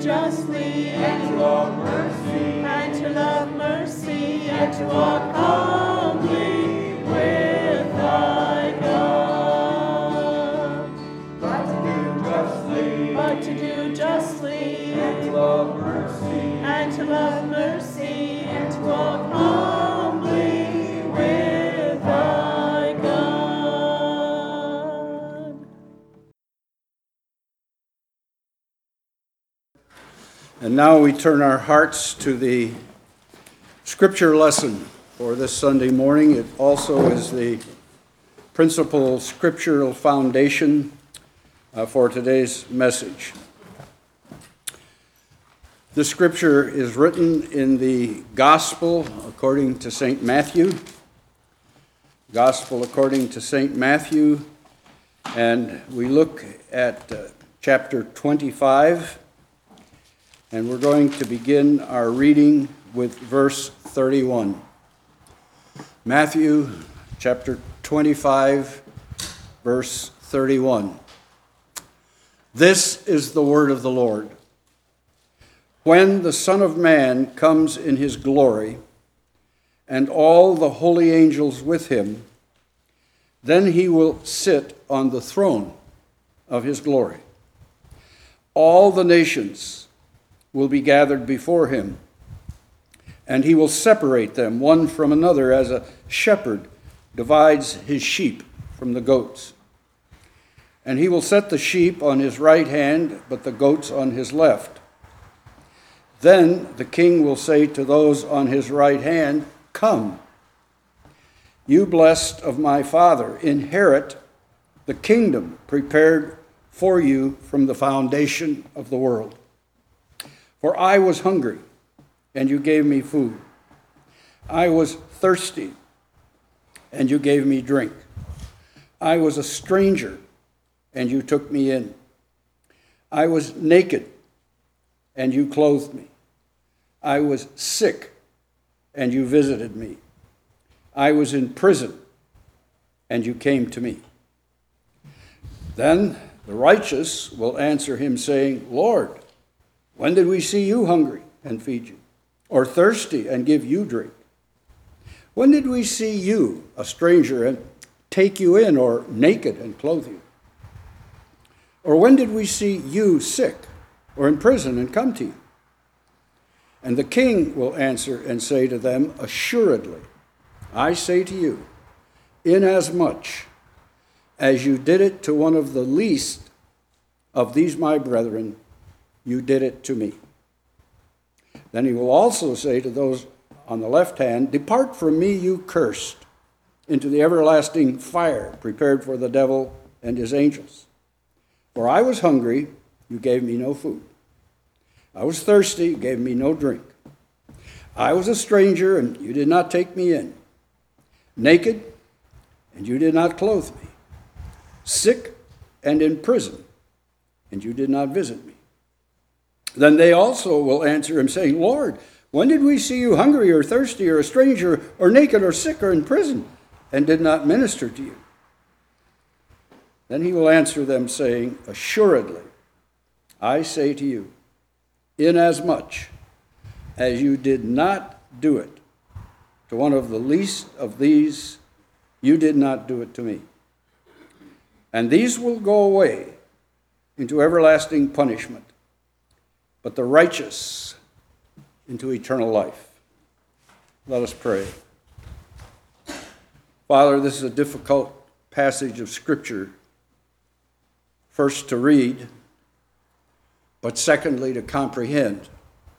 justly, and to love mercy, and to love mercy, and to walk humbly with thy God. But to do justly, and to love mercy, and to love mercy, and to walk humbly with thy God. And now we turn our hearts to the scripture lesson for this Sunday morning. It also is the principal scriptural foundation for today's message. The scripture is written in the Gospel according to St. Matthew. Gospel according to St. Matthew, and we look at chapter 25. And we're going to begin our reading with verse 31. Matthew chapter 25, verse 31. This is the word of the Lord. When the Son of Man comes in his glory, and all the holy angels with him, then he will sit on the throne of his glory. All the nations will be gathered before him, and he will separate them one from another as a shepherd divides his sheep from the goats. And he will set the sheep on his right hand, but the goats on his left. Then the king will say to those on his right hand, "Come, you blessed of my Father, inherit the kingdom prepared for you from the foundation of the world. For I was hungry, and you gave me food. I was thirsty, and you gave me drink. I was a stranger, and you took me in. I was naked, and you clothed me. I was sick, and you visited me. I was in prison, and you came to me." Then the righteous will answer him, saying, "Lord, when did we see you hungry and feed you, or thirsty and give you drink? When did we see you, a stranger, and take you in, or naked and clothe you? Or when did we see you sick or in prison and come to you?" And the king will answer and say to them, "Assuredly, I say to you, inasmuch as you did it to one of the least of these my brethren, you did it to me." Then he will also say to those on the left hand, "Depart from me, you cursed, into the everlasting fire prepared for the devil and his angels. For I was hungry, you gave me no food. I was thirsty, you gave me no drink. I was a stranger, and you did not take me in. Naked, and you did not clothe me. Sick and in prison, and you did not visit me." Then they also will answer him, saying, "Lord, when did we see you hungry or thirsty or a stranger or naked or sick or in prison and did not minister to you?" Then he will answer them, saying, "Assuredly, I say to you, inasmuch as you did not do it to one of the least of these, you did not do it to me. And these will go away into everlasting punishment, but the righteous into eternal life." Let us pray. Father, this is a difficult passage of Scripture, first to read, but secondly to comprehend.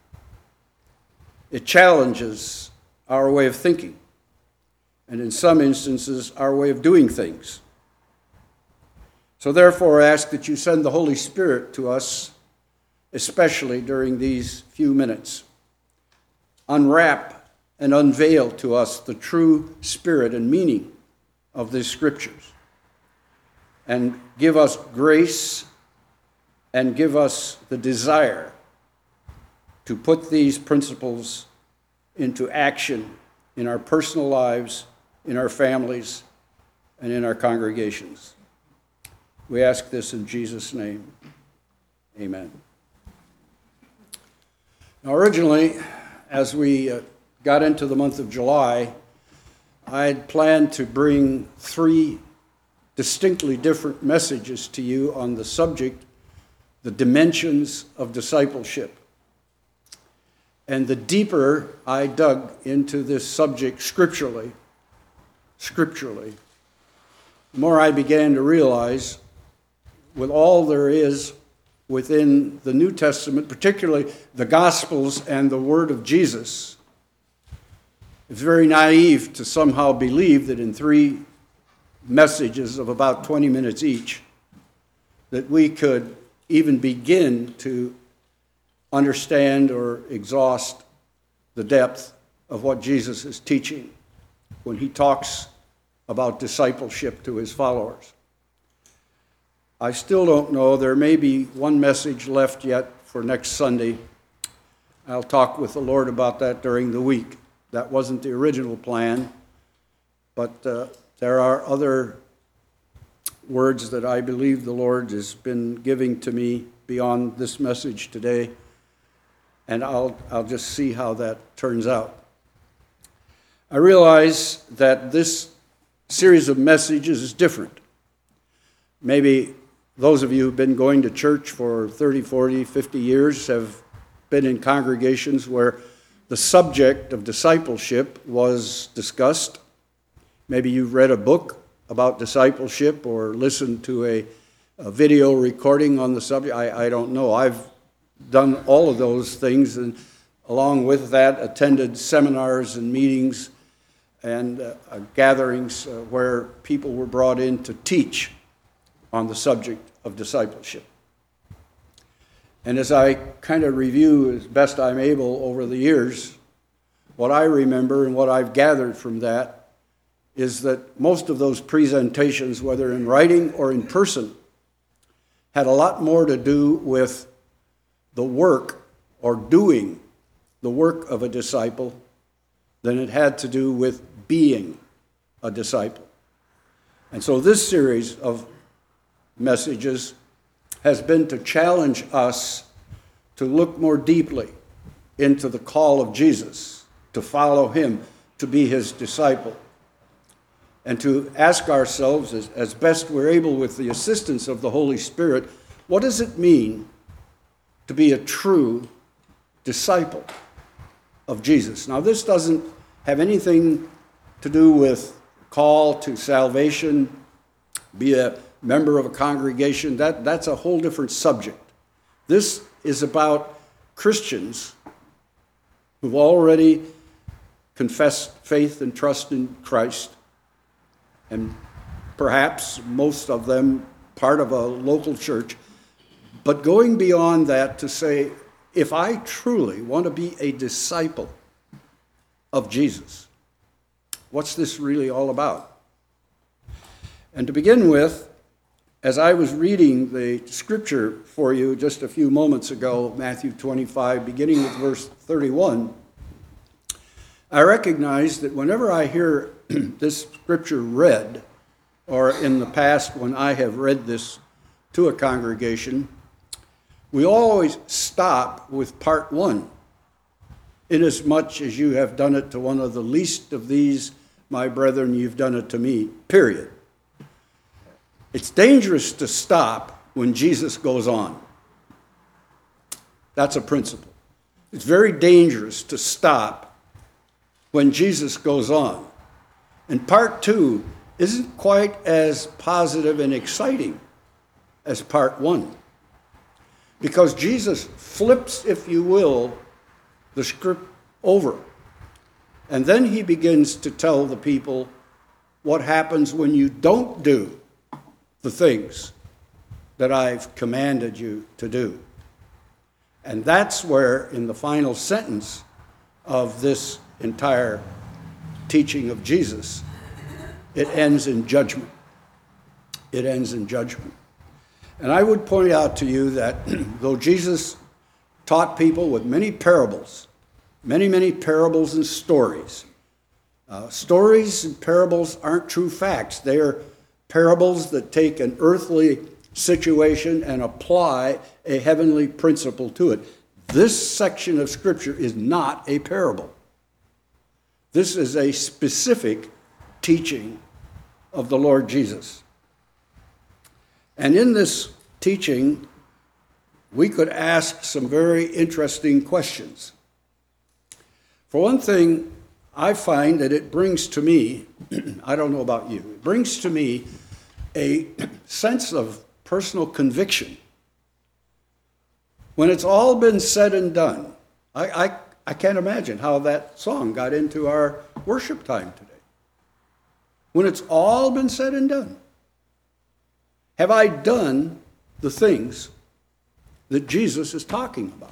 It challenges our way of thinking, and in some instances, our way of doing things. So therefore, I ask that you send the Holy Spirit to us, especially during these few minutes. Unwrap and unveil to us the true spirit and meaning of these scriptures. And give us grace and give us the desire to put these principles into action in our personal lives, in our families, and in our congregations. We ask this in Jesus' name. Amen. Now, originally, as we got into the month of July, I had planned to bring 3 distinctly different messages to you on the subject, the dimensions of discipleship. And the deeper I dug into this subject scripturally, the more I began to realize, with all there is within the New Testament, particularly the Gospels and the Word of Jesus, it's very naive to somehow believe that in 3 messages of about 20 minutes each, that we could even begin to understand or exhaust the depth of what Jesus is teaching when he talks about discipleship to his followers. I still don't know. There may be one message left yet for next Sunday. I'll talk with the Lord about that during the week. That wasn't the original plan, but there are other words that I believe the Lord has been giving to me beyond this message today, and I'll just see how that turns out. I realize that this series of messages is different. Maybe those of you who've been going to church for 30, 40, 50 years have been in congregations where the subject of discipleship was discussed. Maybe you've read a book about discipleship or listened to a video recording on the subject. I don't know. I've done all of those things, and along with that, attended seminars and meetings and gatherings where people were brought in to teach on the subject of discipleship. And as I kind of review as best I'm able over the years, what I remember and what I've gathered from that is that most of those presentations, whether in writing or in person, had a lot more to do with the work or doing the work of a disciple than it had to do with being a disciple. And so this series of messages has been to challenge us to look more deeply into the call of Jesus, to follow him, to be his disciple, and to ask ourselves, as best we're able with the assistance of the Holy Spirit, what does it mean to be a true disciple of Jesus? Now, this doesn't have anything to do with call to salvation, be a member of a congregation. That's a whole different subject. This is about Christians who've already confessed faith and trust in Christ, and perhaps most of them part of a local church, but going beyond that to say, if I truly want to be a disciple of Jesus, what's this really all about? And to begin with, as I was reading the scripture for you just a few moments ago, Matthew 25, beginning with verse 31, I recognize that whenever I hear this scripture read, or in the past when I have read this to a congregation, we always stop with part 1. Inasmuch as you have done it to one of the least of these, my brethren, you've done it to me, period. It's dangerous to stop when Jesus goes on. That's a principle. It's very dangerous to stop when Jesus goes on. And part 2 isn't quite as positive and exciting as part 1. Because Jesus flips, if you will, the script over. And then he begins to tell the people what happens when you don't do the things that I've commanded you to do. And that's where, in the final sentence of this entire teaching of Jesus, it ends in judgment. It ends in judgment. And I would point out to you that though Jesus taught people with many parables, many parables and stories, stories and parables aren't true facts. They are parables that take an earthly situation and apply a heavenly principle to it. This section of Scripture is not a parable. This is a specific teaching of the Lord Jesus. And in this teaching, we could ask some very interesting questions. For one thing, I find that it brings to me, I don't know about you, it brings to me a sense of personal conviction. When it's all been said and done, I can't imagine how that song got into our worship time today. When it's all been said and done, have I done the things that Jesus is talking about?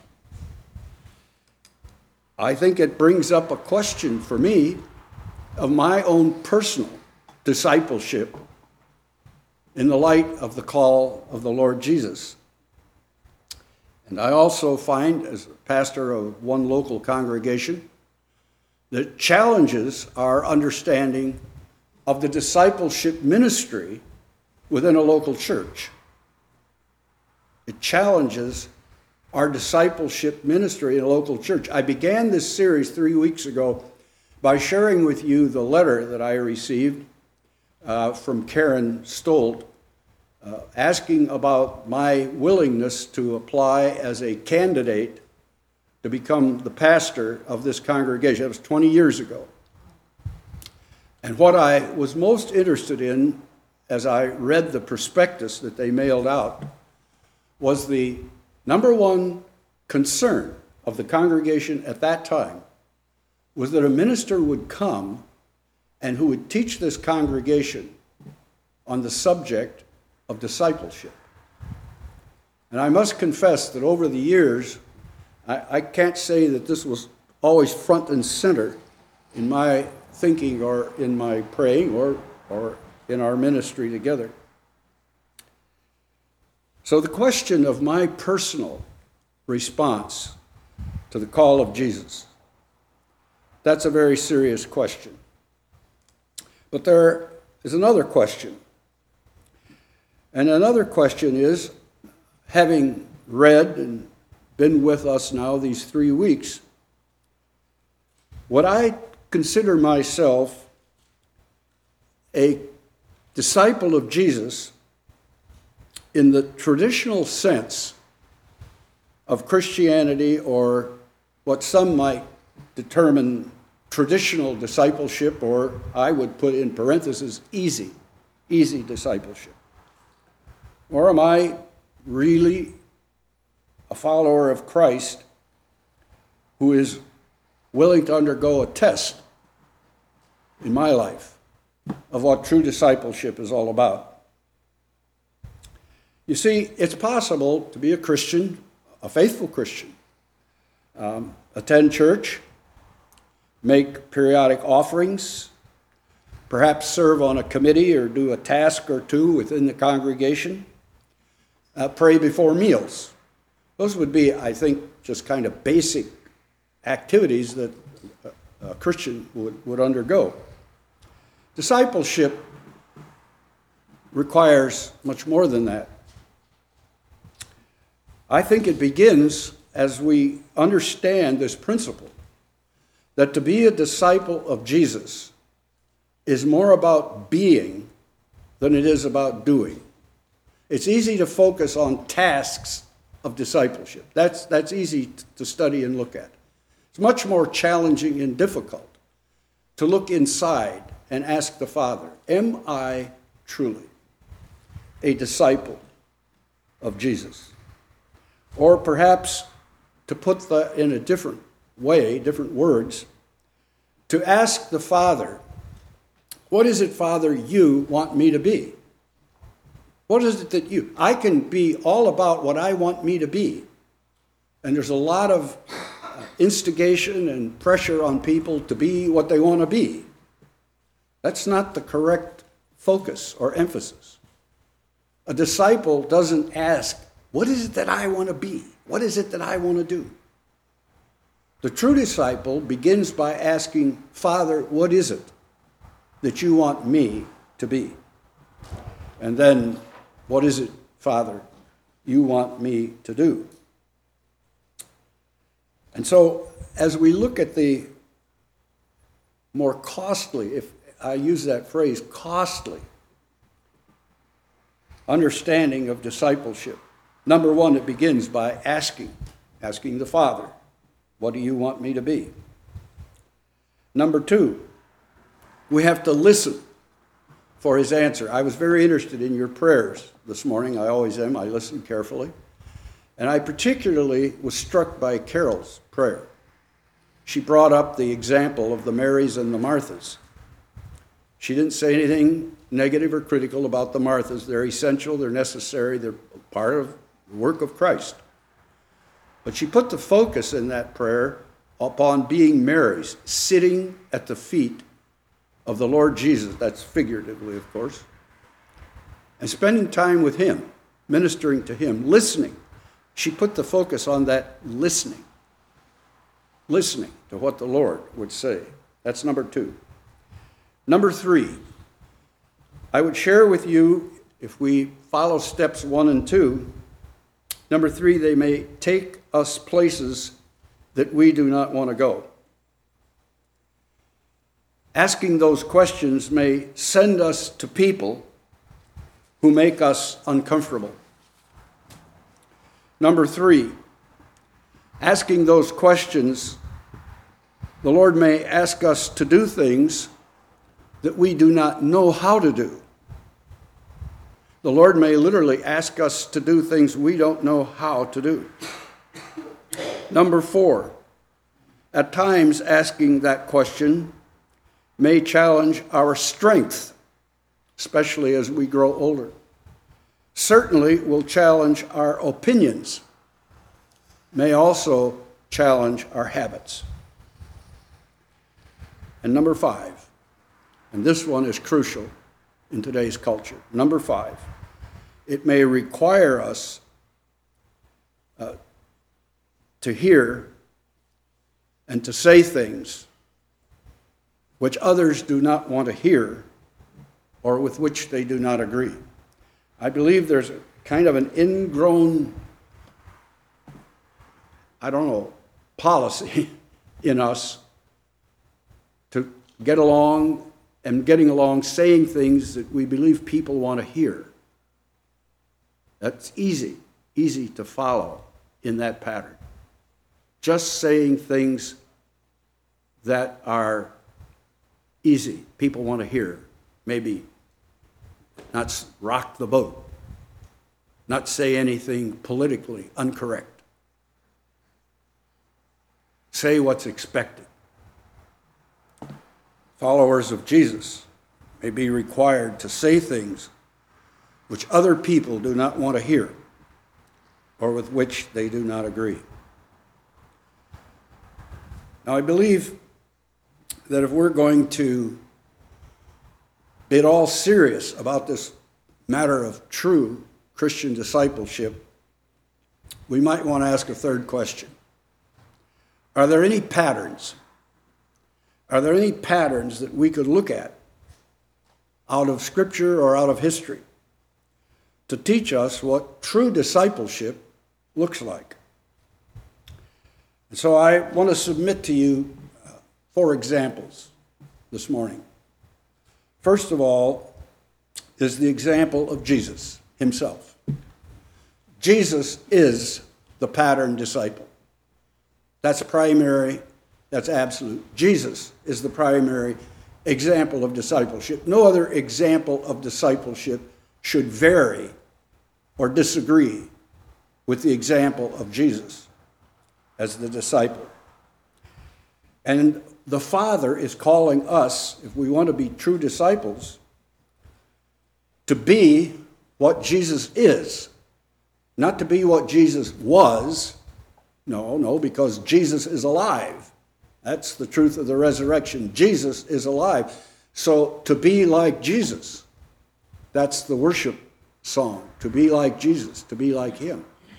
I think it brings up a question for me of my own personal discipleship in the light of the call of the Lord Jesus. And I also find, as a pastor of one local congregation, that challenges our understanding of the discipleship ministry within a local church. It challenges our discipleship ministry in a local church. I began this series 3 weeks ago by sharing with you the letter that I received from Karen Stolt, asking about my willingness to apply as a candidate to become the pastor of this congregation. That was 20 years ago. And what I was most interested in as I read the prospectus that they mailed out was the number one concern of the congregation at that time was that a minister would come and who would teach this congregation on the subject of discipleship. And I must confess that over the years, I can't say that this was always front and center in my thinking or in my praying or in our ministry together. So the question of my personal response to the call of Jesus, that's a very serious question. But there is another question. And another question is, having read and been with us now these 3 weeks, would I consider myself a disciple of Jesus in the traditional sense of Christianity, or what some might determine traditional discipleship, or I would put in parentheses, easy discipleship? Or am I really a follower of Christ who is willing to undergo a test in my life of what true discipleship is all about? You see, it's possible to be a Christian, a faithful Christian, attend church, make periodic offerings, perhaps serve on a committee or do a task or two within the congregation, pray before meals. Those would be, I think, just kind of basic activities that a Christian would undergo. Discipleship requires much more than that. I think it begins as we understand this principle that to be a disciple of Jesus is more about being than it is about doing. It's easy to focus on tasks of discipleship. That's easy to study and look at. It's much more challenging and difficult to look inside and ask the Father, am I truly a disciple of Jesus? Or perhaps, to put that in a different way, different words, to ask the Father, what is it, Father, you want me to be? What is it that I can be all about what I want me to be. And there's a lot of instigation and pressure on people to be what they want to be. That's not the correct focus or emphasis. A disciple doesn't ask, what is it that I want to be? What is it that I want to do? The true disciple begins by asking, Father, what is it that you want me to be? And then, what is it, Father, you want me to do? And so, as we look at the more costly, if I use that phrase, costly, understanding of discipleship, number one, it begins by asking the Father, what do you want me to be? Number two, we have to listen for his answer. I was very interested in your prayers this morning. I always am. I listen carefully. And I particularly was struck by Carol's prayer. She brought up the example of the Marys and the Marthas. She didn't say anything negative or critical about the Marthas. They're essential, they're necessary, they're part of the work of Christ. But she put the focus in that prayer upon being Marys, sitting at the feet of the Lord Jesus, that's figuratively, of course, and spending time with him, ministering to him, listening. She put the focus on that listening to what the Lord would say. That's number two. Number three, I would share with you, if we follow steps 1 and 2, number three, they may take us places that we do not want to go. Asking those questions may send us to people who make us uncomfortable. Number three, asking those questions, the Lord may ask us to do things that we do not know how to do. The Lord may literally ask us to do things we don't know how to do. Number four, at times asking that question may challenge our strength, especially as we grow older. Certainly will challenge our opinions, may also challenge our habits. And number five, and this one is crucial in today's culture. Number five, it may require us to hear and to say things which others do not want to hear or with which they do not agree. I believe there's a kind of an ingrown, policy in us to get along and getting along, saying things that we believe people want to hear. That's easy to follow in that pattern. Just saying things that are easy, people want to hear. Maybe not rock the boat, not say anything politically incorrect. Say what's expected. Followers of Jesus may be required to say things which other people do not want to hear or with which they do not agree. Now, I believe that if we're going to be at all serious about this matter of true Christian discipleship, we might want to ask a third question. Are there any patterns? Are there any patterns that we could look at out of Scripture or out of history to teach us what true discipleship looks like? And so I want to submit to you 4 examples this morning. First of all is the example of Jesus himself. Jesus is the pattern disciple. That's primary, that's absolute. Jesus is the primary example of discipleship. No other example of discipleship should vary or disagree with the example of Jesus as the disciple. And the Father is calling us, if we want to be true disciples, to be what Jesus is, not to be what Jesus was. No, because Jesus is alive. That's the truth of the resurrection. Jesus is alive. So to be like Jesus, that's the worship song, to be like Jesus, to be like him.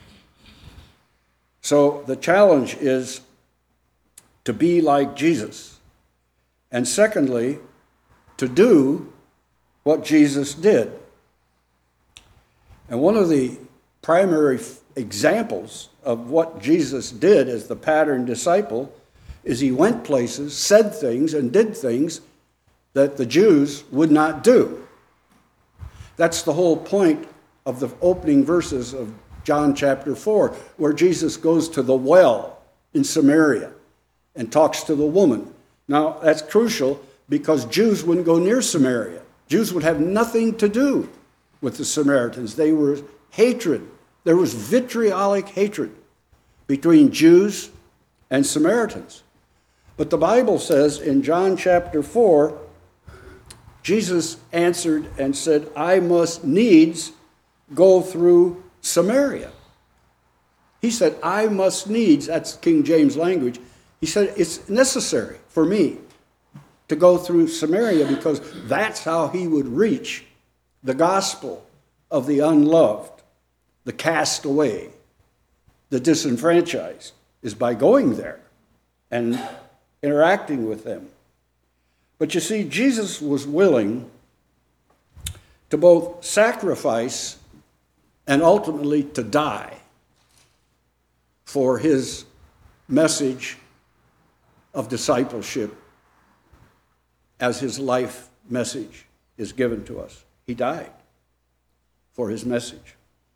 So the challenge is to be like Jesus. And secondly, to do what Jesus did. And one of the primary examples of what Jesus did as the pattern disciple is he went places, said things, and did things that the Jews would not do. That's the whole point of the opening verses of John chapter 4, where Jesus goes to the well in Samaria and talks to the woman. Now, that's crucial because Jews wouldn't go near Samaria. Jews would have nothing to do with the Samaritans. They were hatred. There was vitriolic hatred between Jews and Samaritans. But the Bible says in John chapter 4, Jesus answered and said, I must needs go through Samaria. He said, I must needs, that's King James language. He said, it's necessary for me to go through Samaria because that's how he would reach the gospel of the unloved, the cast away, the disenfranchised, is by going there and interacting with them. But you see, Jesus was willing to both sacrifice and ultimately to die for his message of discipleship as his life message is given to us. He died for his message.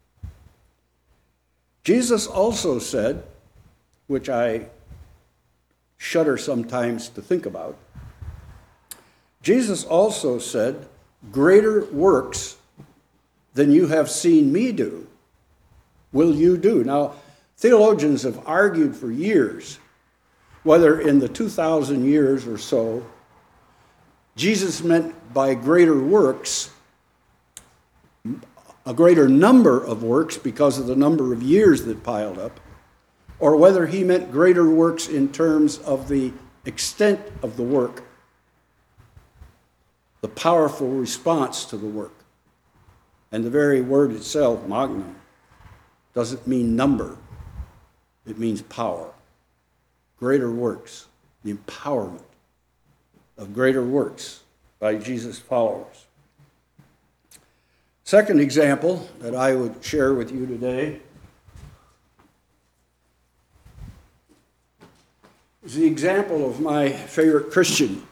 Jesus also said, which I shudder sometimes to think about, Jesus also said, greater works than you have seen me do will you do. Now, theologians have argued for years whether in the 2,000 years or so, Jesus meant by greater works a greater number of works because of the number of years that piled up, or whether he meant greater works in terms of the extent of the work, the powerful response to the work. And the very word itself, magnum, doesn't mean number. It means power. Greater works, the empowerment of greater works by Jesus' followers. Second example that I would share with you today is the example of my favorite Christian,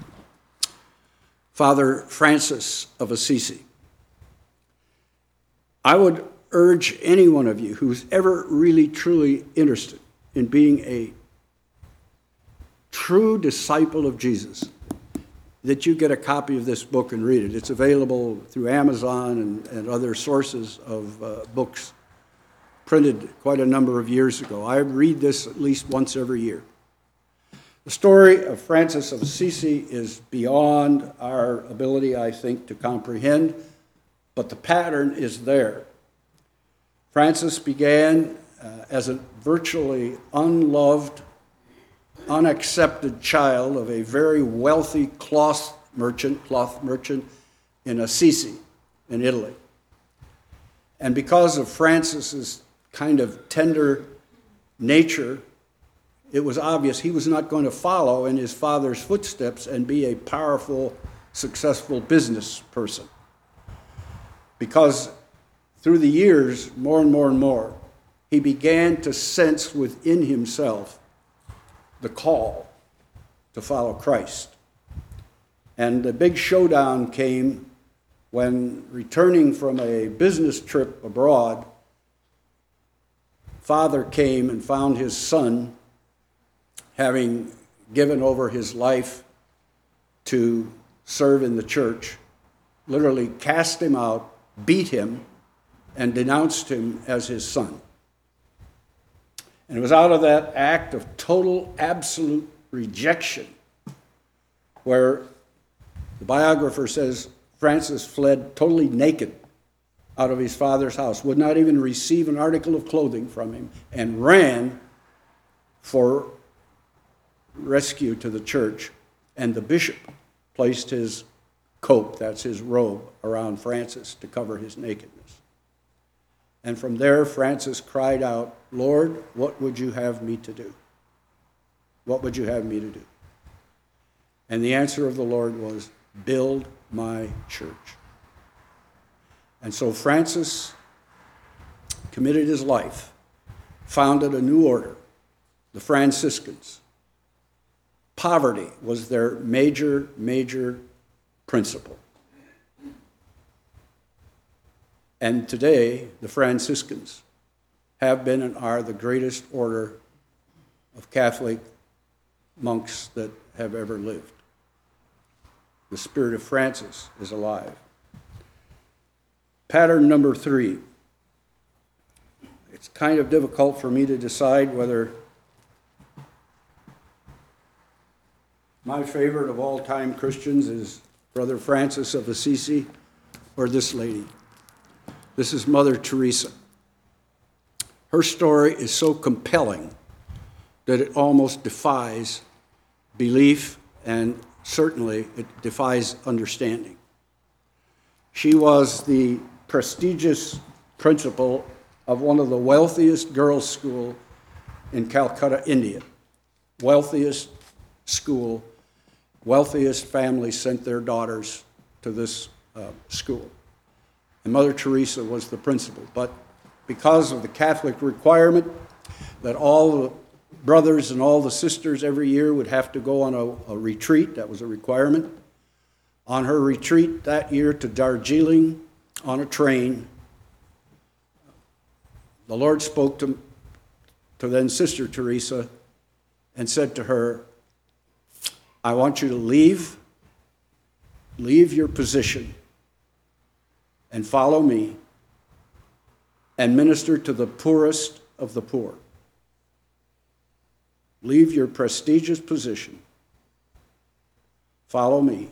Father Francis of Assisi. I would urge any one of you who's ever really truly interested in being a true disciple of Jesus that you get a copy of this book and read it. It's available through Amazon and other sources of books printed quite a number of years ago. I read this at least once every year. The story of Francis of Assisi is beyond our ability, I think, to comprehend, but the pattern is there. Francis began as a virtually unloved, unaccepted child of a very wealthy cloth merchant in Assisi, in Italy. And because of Francis's kind of tender nature, it was obvious he was not going to follow in his father's footsteps and be a powerful, successful business person. Because through the years, more and more and more, he began to sense within himself the call to follow Christ. And the big showdown came when, returning from a business trip abroad, father came and found his son, having given over his life to serve in the church, literally cast him out, beat him, and denounced him as his son. And it was out of that act of total, absolute rejection where the biographer says Francis fled totally naked out of his father's house, would not even receive an article of clothing from him, and ran for rescue to the church. And the bishop placed his coat, that's his robe, around Francis to cover his nakedness. And from there, Francis cried out, "Lord, what would you have me to do? What would you have me to do?" And the answer of the Lord was, "Build my church." And so Francis committed his life, founded a new order, the Franciscans. Poverty was their major principle. And today, the Franciscans have been and are the greatest order of Catholic monks that have ever lived. The spirit of Francis is alive. Pattern number 3. It's kind of difficult for me to decide whether my favorite of all-time Christians is Brother Francis of Assisi or this lady. This is Mother Teresa. Her story is so compelling that it almost defies belief, and certainly it defies understanding. She was the prestigious principal of one of the wealthiest girls' schools in Calcutta, India. Wealthiest school, wealthiest families sent their daughters to this school. And Mother Teresa was the principal. But because of the Catholic requirement that all the brothers and all the sisters every year would have to go on a retreat, that was a requirement. On her retreat that year to Darjeeling on a train, the Lord spoke to then Sister Teresa and said to her, I want you to leave your position and follow me and minister to the poorest of the poor. Leave your prestigious position, follow me,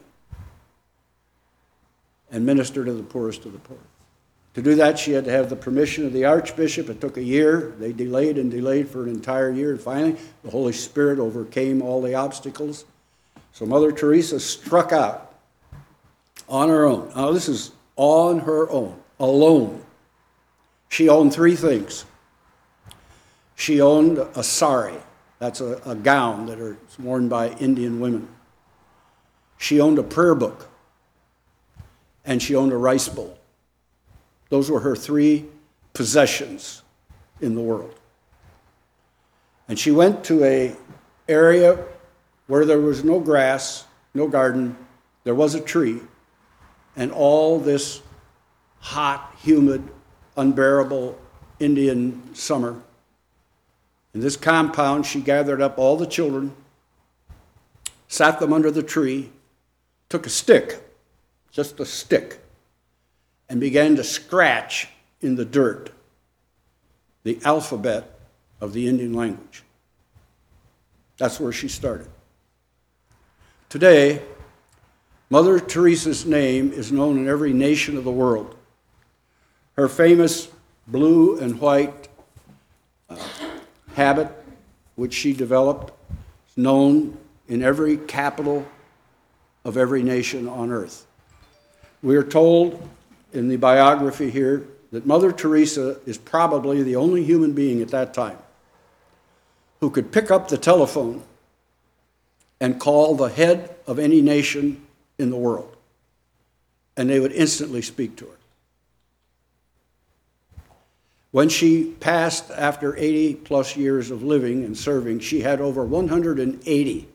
and minister to the poorest of the poor. To do that, she had to have the permission of the Archbishop. It took a year. They delayed and delayed for an entire year. And finally, the Holy Spirit overcame all the obstacles. So Mother Teresa struck out on her own. Now, this is on her own, alone. She owned 3 things. She owned a sari. That's a gown that is worn by Indian women. She owned a prayer book. And she owned a rice bowl. Those were her 3 possessions in the world. And she went to an area where there was no grass, no garden, there was a tree, and all this hot, humid, unbearable Indian summer. In this compound, she gathered up all the children, sat them under the tree, took a stick, just a stick, and began to scratch in the dirt the alphabet of the Indian language. That's where she started. Today, Mother Teresa's name is known in every nation of the world. Her famous blue and white habit, which she developed, is known in every capital of every nation on earth. We are told in the biography here that Mother Teresa is probably the only human being at that time who could pick up the telephone and call the head of any nation in the world, and they would instantly speak to her. When she passed after 80 plus years of living and serving, she had over 180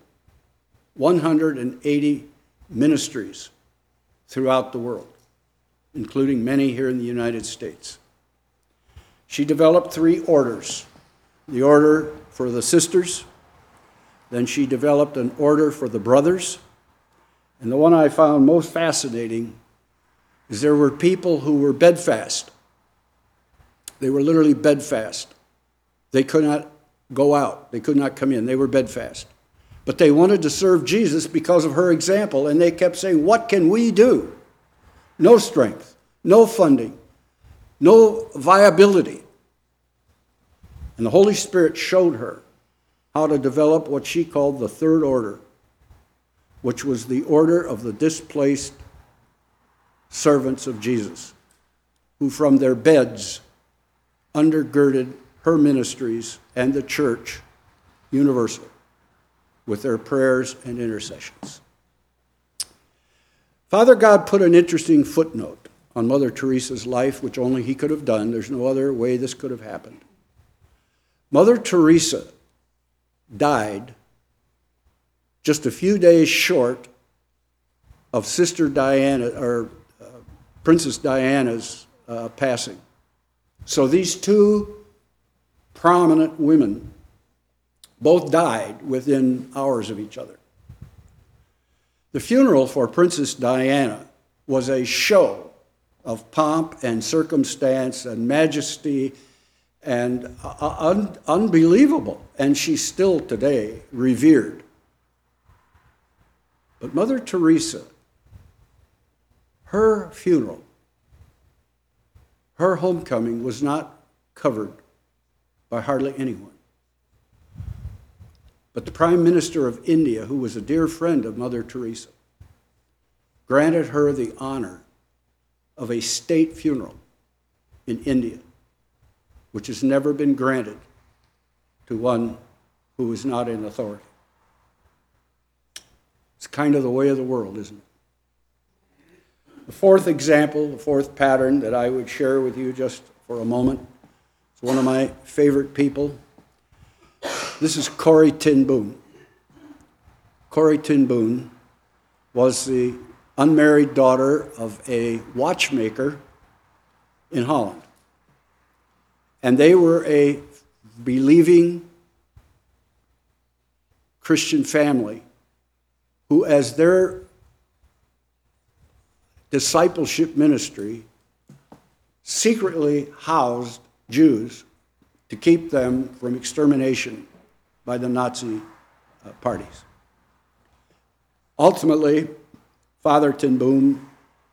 ministries throughout the world, including many here in the United States. She developed 3 orders. The order for the sisters, then she developed an order for the brothers, and the one I found most fascinating is there were people who were bedfast. They were literally bedfast. They could not go out. They could not come in. They were bedfast. But they wanted to serve Jesus because of her example, and they kept saying, what can we do? No strength, no funding, no viability. And the Holy Spirit showed her how to develop what she called the 3rd order, which was the order of the displaced servants of Jesus, who from their beds undergirded her ministries and the church universal with their prayers and intercessions. Father God put an interesting footnote on Mother Teresa's life, which only he could have done. There's no other way this could have happened. Mother Teresa died just a few days short of Sister Diana, or Princess Diana's passing. So these two prominent women both died within hours of each other. The funeral for Princess Diana was a show of pomp and circumstance and majesty and unbelievable, and she's still today revered. But Mother Teresa, her funeral, her homecoming was not covered by hardly anyone. But the Prime Minister of India, who was a dear friend of Mother Teresa, granted her the honor of a state funeral in India, which has never been granted to one who is not in authority. It's kind of the way of the world, isn't it? The fourth example, the fourth pattern that I would share with you just for a moment, is one of my favorite people. This is Corrie ten Boom. Corrie ten Boom was the unmarried daughter of a watchmaker in Holland. And they were a believing Christian family who, as their discipleship ministry, secretly housed Jews to keep them from extermination by the Nazi parties. Ultimately, Father ten Boom,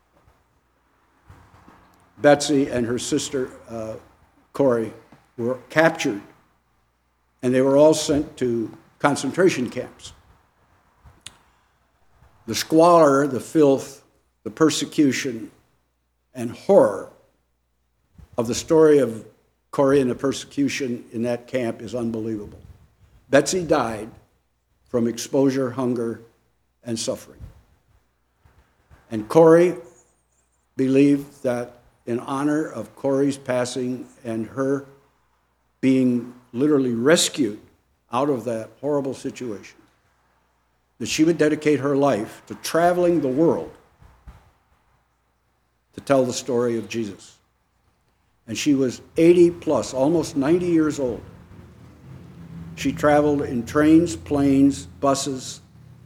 Betsy, and her sister Corrie were captured, and they were all sent to concentration camps. The squalor, the filth, the persecution, and horror of the story of Corrie and the persecution in that camp is unbelievable. Betsy died from exposure, hunger, and suffering. And Corrie believed that in honor of Corrie's passing and her being literally rescued out of that horrible situation, that she would dedicate her life to traveling the world to tell the story of Jesus. And she was 80 plus, almost 90 years old. She traveled in trains, planes, buses,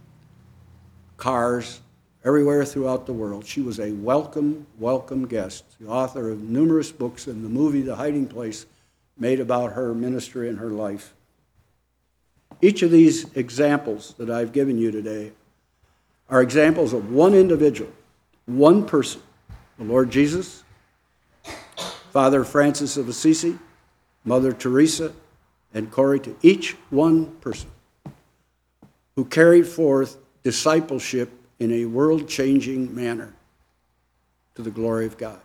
cars, everywhere throughout the world. She was a welcome, welcome guest, the author of numerous books, and the movie The Hiding Place made about her ministry and her life. Each of these examples that I've given you today are examples of one individual, one person, the Lord Jesus, Father Francis of Assisi, Mother Teresa, and Corrie, to each one person who carried forth discipleship in a world-changing manner to the glory of God.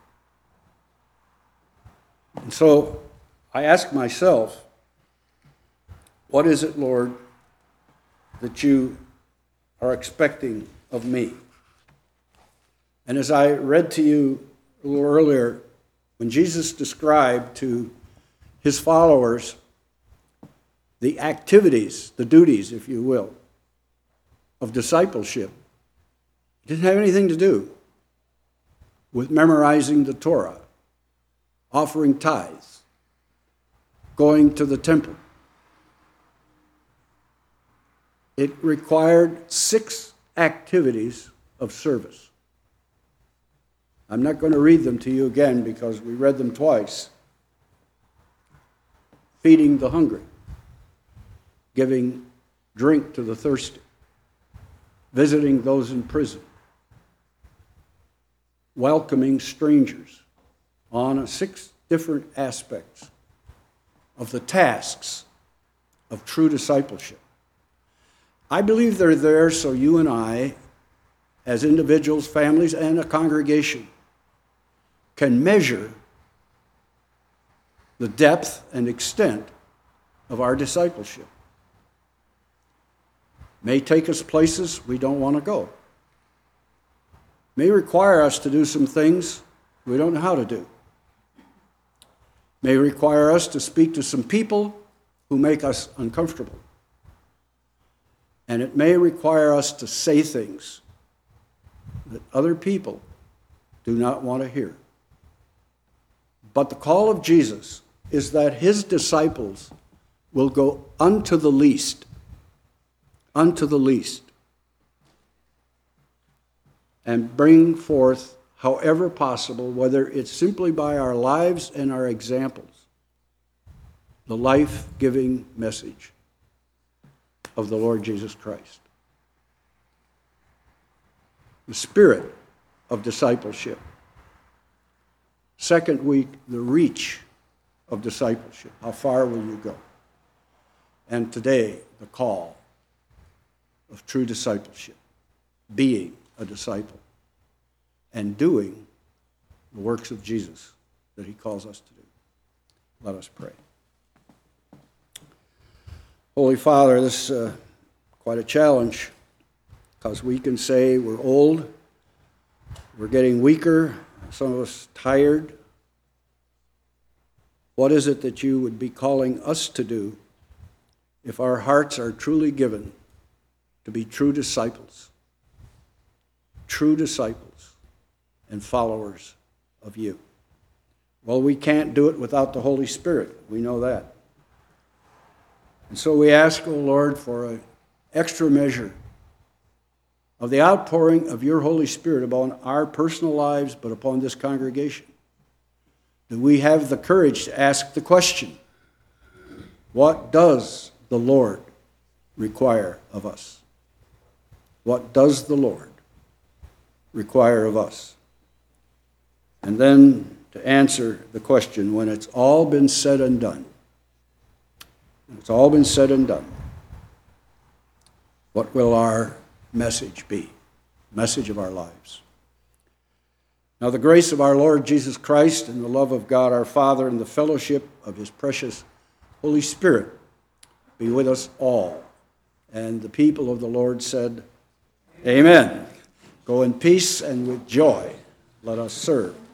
And so I ask myself, what is it, Lord, that you are expecting of me? And as I read to you a little earlier, when Jesus described to his followers the activities, the duties, if you will, of discipleship, it didn't have anything to do with memorizing the Torah, offering tithes, going to the temple. It required 6 activities of service. I'm not going to read them to you again because we read them twice. Feeding the hungry, giving drink to the thirsty, visiting those in prison, welcoming strangers, on 6 different aspects of the tasks of true discipleship. I believe they're there so you and I, as individuals, families, and a congregation, can measure the depth and extent of our discipleship. May take us places we don't want to go. May require us to do some things we don't know how to do. May require us to speak to some people who make us uncomfortable. And it may require us to say things that other people do not want to hear. But the call of Jesus is that his disciples will go unto the least, and bring forth, however possible, whether it's simply by our lives and our examples, the life-giving message of the Lord Jesus Christ. The spirit of discipleship. Second week, the reach of discipleship. How far will you go? And today, the call of true discipleship. Being a disciple and doing the works of Jesus that he calls us to do. Let us pray. Holy Father, this is quite a challenge, because we can say we're old, we're getting weaker, some of us tired. What is it that you would be calling us to do if our hearts are truly given to be true disciples and followers of you? Well, we can't do it without the Holy Spirit. We know that. And so we ask, O Lord, for an extra measure of the outpouring of your Holy Spirit upon our personal lives, but upon this congregation. Do we have the courage to ask the question, what does the Lord require of us? What does the Lord require of us? And then to answer the question, when it's all been said and done, what will our message be? Message of our lives. Now the grace of our Lord Jesus Christ and the love of God our Father and the fellowship of his precious Holy Spirit be with us all. And the people of the Lord said, Amen. Go in peace and with joy. Let us serve